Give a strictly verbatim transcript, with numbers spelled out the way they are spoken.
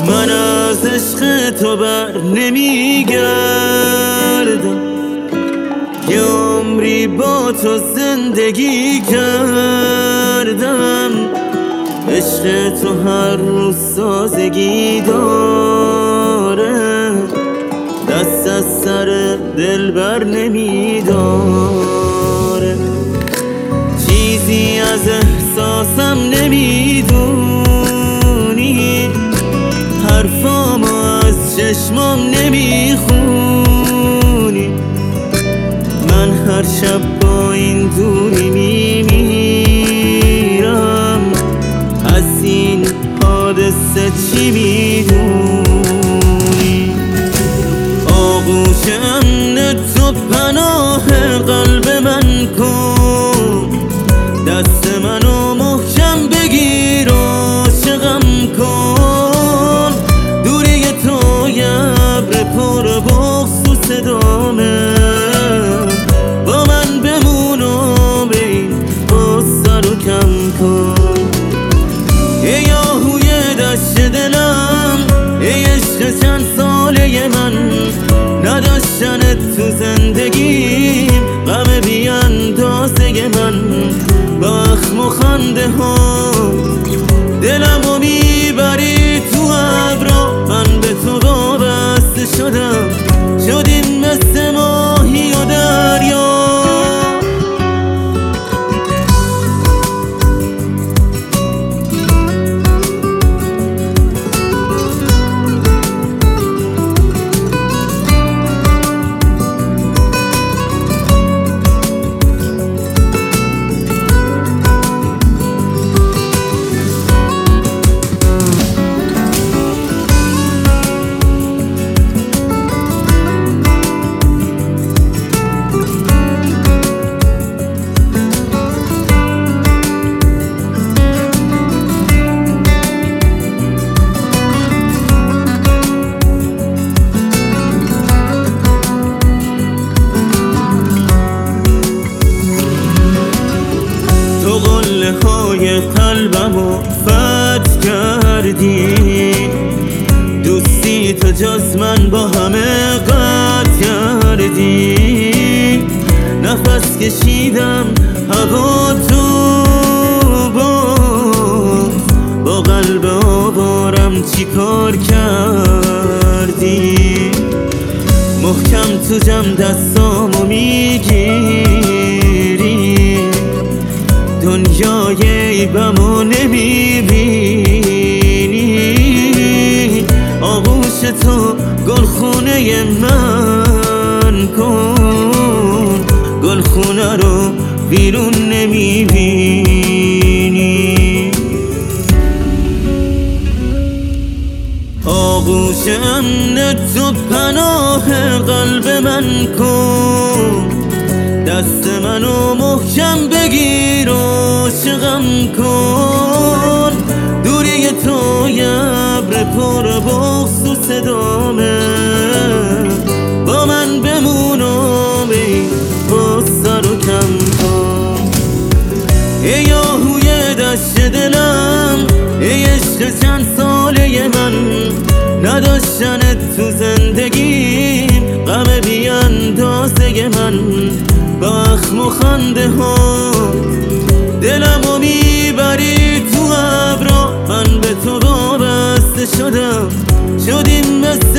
من از عشق تو بر نمیگردم، یه عمری با تو زندگی کردم. عشق تو هر روز سازگی داره، دست از سر دل بر نمیداره. چیزی از احساسم نمیدونی، حرفامو از چشمام نمیخونی. من هر شب با این دوری میمیرم، از این حادثه چی میدونی؟ آغوش امن تو پناه قلب من کن، دست منو محکم بگیر و عاشقم کن. دوری تو یه ابر پر بغض و صدامه، با من بمون و بین غصه رو کم کن. ای آهوی دشت دلم، ای عشق چند ساله من، نداشتنت تو زندگیم غم بی اندازه من. با اخم و خنده ها دلمو میبری تو ابرا، من به تو وابسته شدم، شدیم مثل ماهی و دریا. قله های قلبمو فتح کردی، دوستی تو جز من با همه قطع کردی. نفس کشیدم هوا تو باز، با قلب آوارم چی کار کردی؟ محکم تو جمع دستامو میگیری، دنیای عیبمو نمیبینی. آغوش تو گلخونه من کن، گلخونه رو بیرون نمیبینی. آغوش امن تو پناه قلب من کن، دست منو محکم بگیر و عاشقم کن. دوری تو یه ابر پر بغض و صدامه، با من بمون و بین غصه رو کم کن. ای آهوی دشت دلم، ای عشق چند ساله من، نداشتنت تو زندگیم غم بی اندازه من. با اخم و خنده ها دلمو میبری تو ابرا، من به تو وابسته شدم، شدیم مثل